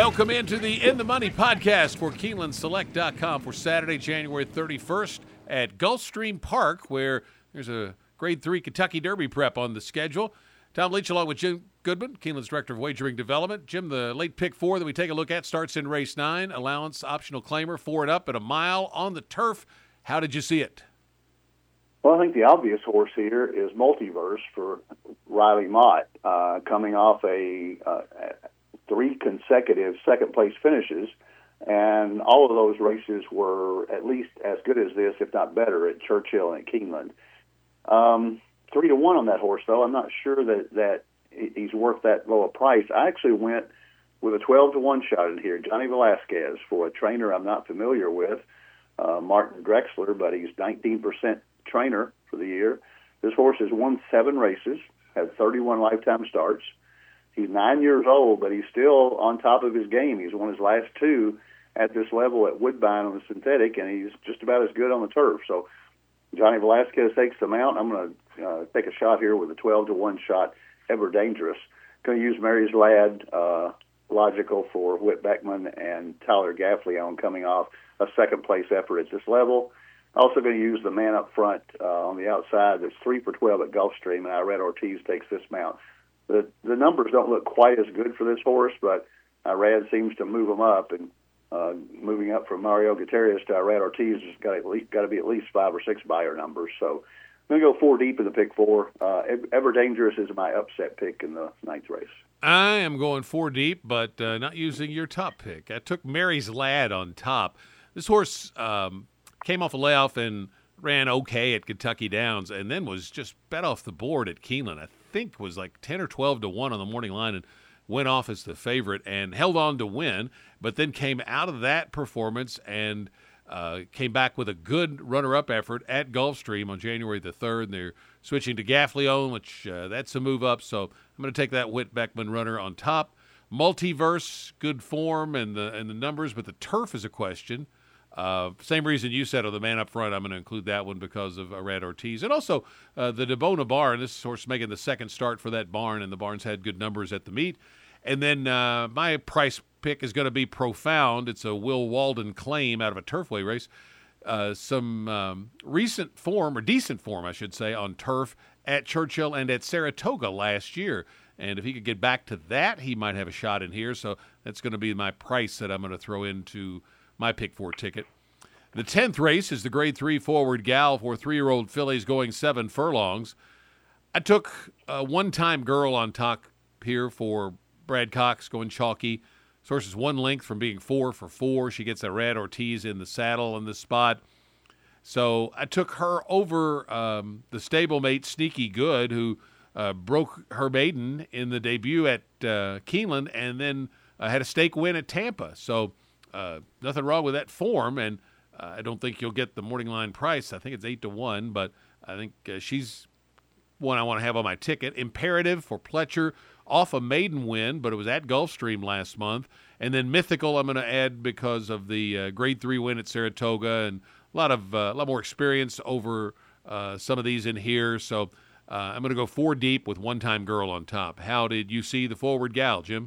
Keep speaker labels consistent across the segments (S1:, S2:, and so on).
S1: Welcome into the In the Money podcast for KeenelandSelect.com for Saturday, January 31st at Gulfstream Park, where there's a Grade 3 Kentucky Derby prep on the schedule. Tom Leach along with Jim Goodman, Keeneland's Director of Wagering Development. Jim, the late pick 4 that we take a look at starts in race 9. Allowance, optional claimer, 4 and up at a mile on the turf. How did you see it?
S2: Well, I think the obvious horse here is Multiverse for Riley Mott, coming off a 3 consecutive second-place finishes, and all of those races were at least as good as this, if not better, at Churchill and at Keeneland. 3-1 on that horse, though. I'm not sure that he's worth that low a price. I actually went with a 12-1 shot in here, Johnny Velasquez, for a trainer I'm not familiar with, Martin Drexler, but he's 19% trainer for the year. This horse has won 7 races, had 31 lifetime starts. He's 9 years old, but he's still on top of his game. He's won his last 2 at this level at Woodbine on the synthetic, and he's just about as good on the turf. So Johnny Velasquez takes the mount. I'm going to take a shot here with a 12-1 shot, Ever Dangerous. Going to use Mary's Lad, logical for Whit Beckman and Tyler Gaffleon coming off a second-place effort at this level. Also going to use the man up front on the outside. That's 3 for 12 at Gulfstream, and Irad Ortiz takes this mount. The numbers don't look quite as good for this horse, but Irad seems to move them up, and moving up from Mario Gutierrez to Irad Ortiz has got to be at least 5 or 6 buyer numbers. So I'm going to go 4 deep in the pick 4. Ever Dangerous is my upset pick in the 9th race.
S1: I am going 4 deep, but not using your top pick. I took Mary's Lad on top. This horse came off a layoff and ran okay at Kentucky Downs, and then was just bet off the board at Keeneland. I think was like 10 or 12-1 on the morning line, and went off as the favorite and held on to win, but then came out of that performance and came back with a good runner-up effort at Gulfstream on January the 3rd. And they're switching to Gaffleon, which that's a move up, so I'm going to take that Whit Beckman runner on top. Multiverse, good form and the numbers, but the turf is a question. Same reason you said on the man up front, I'm going to include that one because of Irad Ortiz. And also the DeBona barn, this horse making the second start for that barn, and the barn's had good numbers at the meet. And then my price pick is going to be Profound. It's a Will Walden claim out of a Turfway race. Some recent form, or decent form, I should say, on turf at Churchill and at Saratoga last year. And if he could get back to that, he might have a shot in here. So that's going to be my price that I'm going to throw into my pick 4 ticket. The 10th race is the Grade 3 Forward Gal for 3-year-old fillies going 7 furlongs. I took a One-Time Girl on top here for Brad Cox going chalky. This horse is 1 length from being 4 for 4. She gets Irad Ortiz in the saddle in this spot. So I took her over the stablemate Sneaky Good, who broke her maiden in the debut at Keeneland and then had a stake win at Tampa. So nothing wrong with that form, and I don't think you'll get the morning line price. I think it's 8-1, but I think she's one I want to have on my ticket. Imperative for Pletcher, off a maiden win, but it was at Gulfstream last month. And then Mythical I'm going to add because of the Grade 3 win at Saratoga and a lot more experience over some of these in here. So I'm going to go 4 deep with One-Time Girl on top. How did you see the Forward Gal, Jim?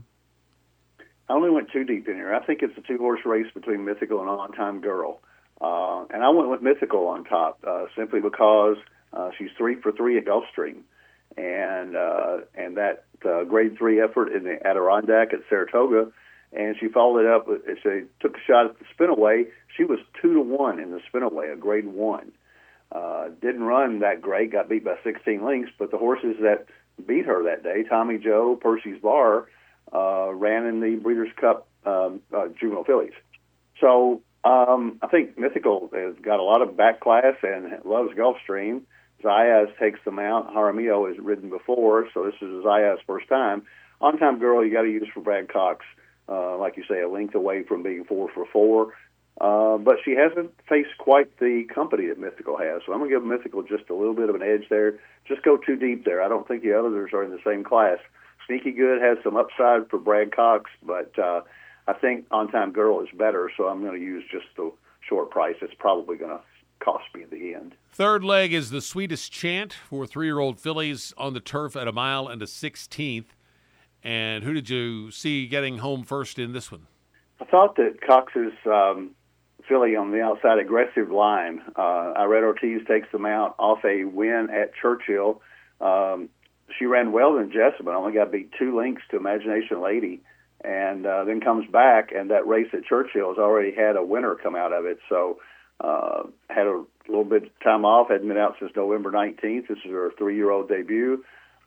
S2: I only went 2 deep in here. I think it's a 2-horse race between Mythical and On-Time Girl. And I went with Mythical on top simply because she's 3 for 3 at Gulfstream. And that Grade 3 effort in the Adirondack at Saratoga, and she followed it up. She took a shot at the spinaway. She was 2-1 in the spinaway, a Grade 1. Didn't run that great, got beat by 16 lengths, but the horses that beat her that day, Tommy Joe, Percy's Bar, ran in the Breeders' Cup juvenile fillies. So I think Mythical has got a lot of back class and loves Gulfstream. Zayas takes the mount. Jaramillo has ridden before, so this is Zayas' first time. On-Time Girl, you got to use for Brad Cox, like you say, a length away from being 4 for 4. But she hasn't faced quite the company that Mythical has, so I'm going to give Mythical just a little bit of an edge there. Just go 2 deep there. I don't think the others are in the same class. Sneaky Good has some upside for Brad Cox, but I think On-Time Girl is better, so I'm going to use just the short price. It's probably going to cost me in the end.
S1: Third leg is the Sweetest Chant for 3-year-old fillies on the turf at a mile and a 16th. And who did you see getting home first in this one?
S2: I thought that Cox's filly on the outside, Aggressive Line, Irene Ortiz takes them out off a win at Churchill. She ran well in Jessamine, only got beat 2 lengths to Imagination Lady, and then comes back, and that race at Churchill has already had a winner come out of it. So had a little bit of time off, hadn't been out since November 19th. This is her 3-year-old debut.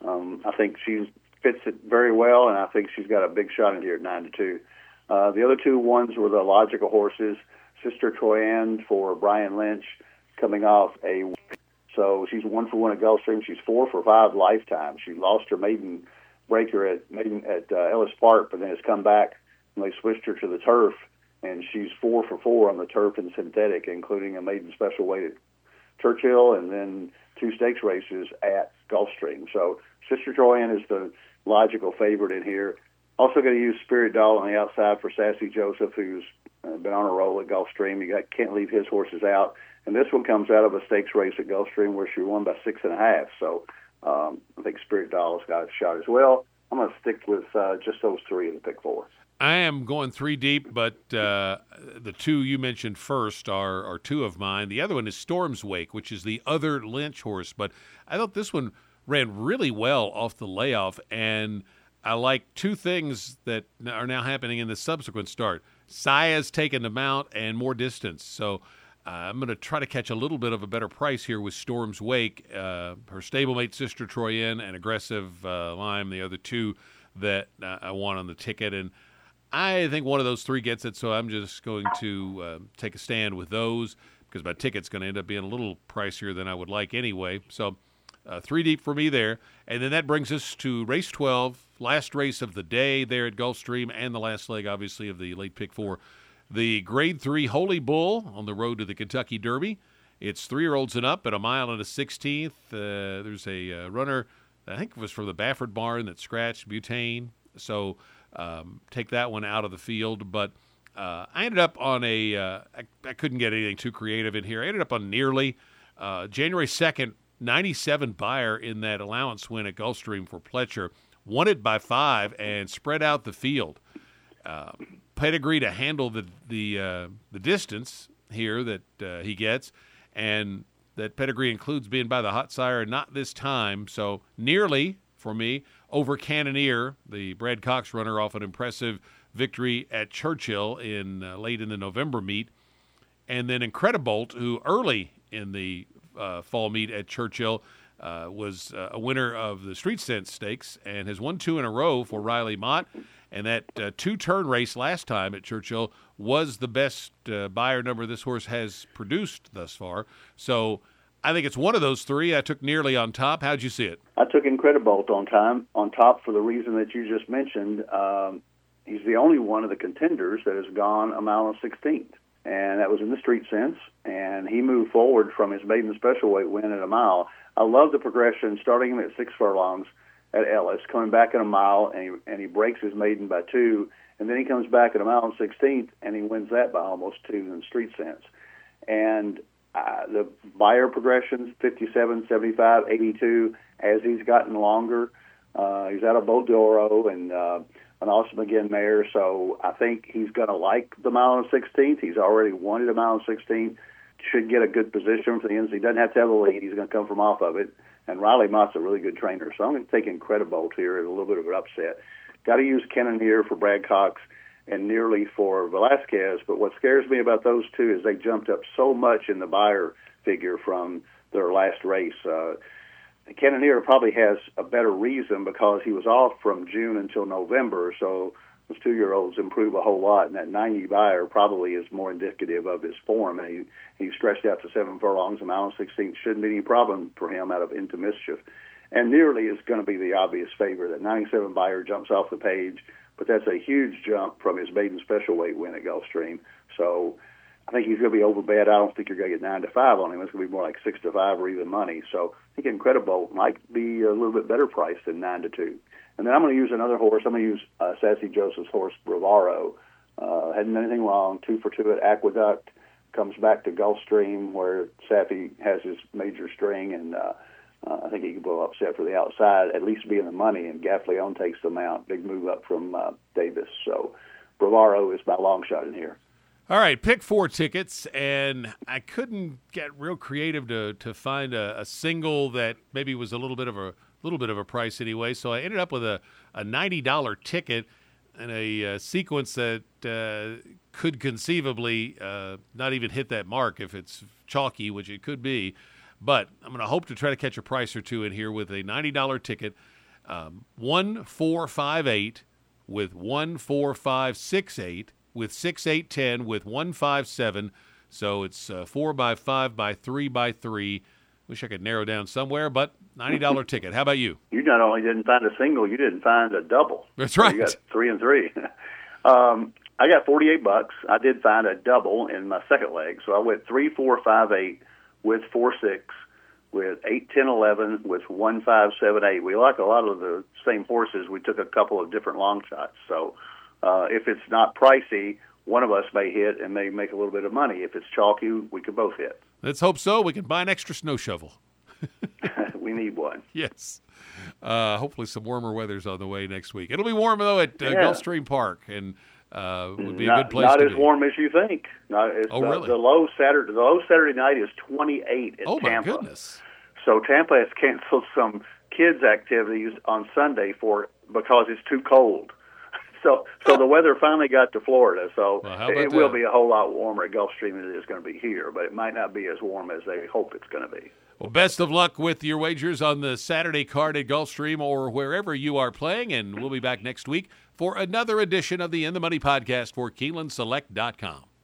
S2: I think she fits it very well, and I think she's got a big shot in here at 9-2. The other 2 ones were the logical horses. Sister Troyan for Brian Lynch coming off a. So she's 1 for 1 at Gulfstream. She's 4 for 5 lifetime. She lost her maiden breaker at Ellis Park, but then has come back and they switched her to the turf, and she's 4 for 4 on the turf and synthetic, including a maiden special weight at Churchill and then 2 stakes races at Gulfstream. So Sister Troyan is the logical favorite in here. Also going to use Spirit Doll on the outside for Sassy Joseph, who's been on a roll at Gulfstream. Can't leave his horses out. And this one comes out of a stakes race at Gulfstream where she won by 6.5. So I think Spirit Doll's got a shot as well. I'm going to stick with just those 3 in the pick 4.
S1: I am going 3 deep, but the 2 you mentioned first are 2 of mine. The other one is Storm's Wake, which is the other Lynch horse. But I thought this one ran really well off the layoff, and I like 2 things that are now happening in the subsequent start. Saya's taken the mount and more distance. So I'm going to try to catch a little bit of a better price here with Storm's Wake. Her stablemate, Sister Troyan, and Aggressive Lime, the other 2 that I want on the ticket. And I think one of those 3 gets it, so I'm just going to take a stand with those because my ticket's going to end up being a little pricier than I would like anyway. So 3 deep for me there. And then that brings us to race 12, last race of the day there at Gulfstream, and the last leg, obviously, of the late pick 4. The Grade 3 Holy Bull on the road to the Kentucky Derby. It's 3-year-olds and up at 1 mile and a 16th. There's a runner, I think it was from the Baffert barn, that scratched Butane. So take that one out of the field. But I ended up on I couldn't get anything too creative in here. I ended up on Nearly. January 2nd, 97 buyer in that allowance win at Gulfstream for Pletcher. Won it by 5 and spread out the field. Pedigree to handle the distance here that he gets, and that pedigree includes being by the hot sire, not this time. So Nearly, for me, over Cannoneer, the Brad Cox runner, off an impressive victory at Churchill late in the November meet. And then Incredibolt, who early in the fall meet at Churchill was a winner of the Street Sense Stakes and has won 2 in a row for Riley Mott. And that 2-turn race last time at Churchill was the best buyer number this horse has produced thus far. So I think it's one of those 3. I took Nearly on top. How'd you see it?
S2: I took Incredibolt on top for the reason that you just mentioned. He's the only one of the contenders that has gone 1 mile and 16th. And that was in the Street Sense. And he moved forward from his maiden special weight win at 1 mile. I love the progression, starting him at 6 furlongs at Ellis, coming back at 1 mile, and he breaks his maiden by 2, and then he comes back at 1 mile and 16th, and he wins that by almost 2 in Street Sense. And the buyer progressions, 57, 75, 82, as he's gotten longer. He's out of Bodoro and an Awesome Again mare, so I think he's going to like the 1 mile and 16th. He's already won at 1 mile and 16th. Should get a good position for the ends. He doesn't have to have a lead. He's going to come from off of it. And Riley Mott's a really good trainer, so I'm going to take Incredibolt here at a little bit of an upset. Got to use Cannoneer for Brad Cox and Nearly for Velasquez, but what scares me about those 2 is they jumped up so much in the buyer figure from their last race. Cannoneer probably has a better reason because he was off from June until November, so those 2-year-olds improve a whole lot, and that 90 buyer probably is more indicative of his form. And he stretched out to 7 furlongs, 1 mile and 16th. Shouldn't be any problem for him out of Into Mischief. And Nearly is going to be the obvious favorite. That 97 buyer jumps off the page, but that's a huge jump from his maiden special weight win at Gulfstream. So I think he's going to be overbet. I don't think you're going to get 9-5 on him. It's going to be more like 6-5 or even money. So I think Incredibolt might be a little bit better priced than 9-2. And then I'm going to use another horse. I'm going to use Sassy Joseph's horse, Bravaro. Hadn't done anything wrong. 2 for 2 at Aqueduct. Comes back to Gulfstream where Saffy has his major string and I think he could blow upset for the outside, at least be in the money, and Gaffleone takes them out. Big move up from Davis. So Bravaro is my long shot in here.
S1: All right, pick 4 tickets, and I couldn't get real creative to find a single that maybe was a little bit of a price anyway. So I ended up with a $90 ticket and a sequence that could conceivably not even hit that mark if it's chalky, which it could be. But I'm going to hope to try to catch a price or two in here with a $90 ticket. 1458 with 14568 with 6810 with 157. So it's 4x5 by 3x3. Wish I could narrow down somewhere, but $90 ticket. How about you?
S2: You not only didn't find a single, you didn't find a double.
S1: That's right.
S2: You got 3 and 3. I got $48. I did find a double in my second leg, so I went 3, 4, 5, 8 with 4, 6 with 8, 10, 11 with 1, 5, 7, 8. We like a lot of the same horses. We took a couple of different long shots. So if it's not pricey, one of us may hit and may make a little bit of money. If it's chalky, we could both hit.
S1: Let's hope so. We can buy an extra snow shovel.
S2: We need one.
S1: Yes. Hopefully some warmer weather's on the way next week. It'll be warm, though, at Gulfstream Park, and would be a good place to be.
S2: Not as warm as you think.
S1: Really?
S2: The low Saturday night is 28 in Tampa.
S1: Oh, my goodness.
S2: So Tampa has canceled some kids' activities on Sunday because it's too cold. So the weather finally got to Florida. So it will be a whole lot warmer at Gulfstream than it is going to be here, but it might not be as warm as they hope it's going to be.
S1: Well, best of luck with your wagers on the Saturday card at Gulfstream or wherever you are playing, and we'll be back next week for another edition of the In the Money podcast for KeenelandSelect.com.